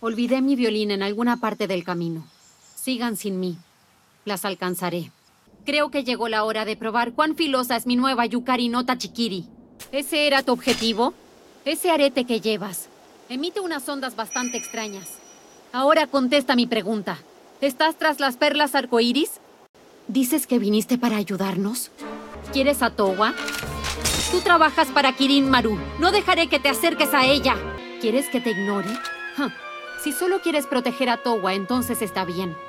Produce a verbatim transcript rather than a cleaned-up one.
Olvidé mi violín en alguna parte del camino. Sigan sin mí. Las alcanzaré. Creo que llegó la hora de probar cuán filosa es mi nueva Yukari no Tachikiri. ¿Ese era tu objetivo? Ese arete que llevas emite unas ondas bastante extrañas. Ahora contesta mi pregunta. ¿Estás tras las perlas arcoíris? ¿Dices que viniste para ayudarnos? ¿Quieres a Towa? Tú trabajas para Kirin Maru. No dejaré que te acerques a ella. ¿Quieres que te ignore? Huh. Si solo quieres proteger a Towa, entonces está bien.